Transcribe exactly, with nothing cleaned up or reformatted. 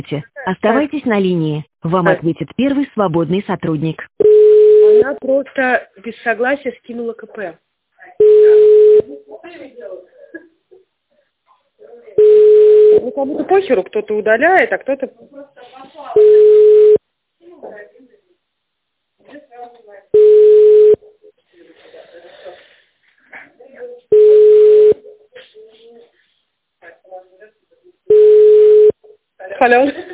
Оставайтесь на линии. Вам ответит первый свободный сотрудник. Она просто без согласия скинула ка пэ. Ну, кому-то похеру, кто-то удаляет, а кто-то... Алло.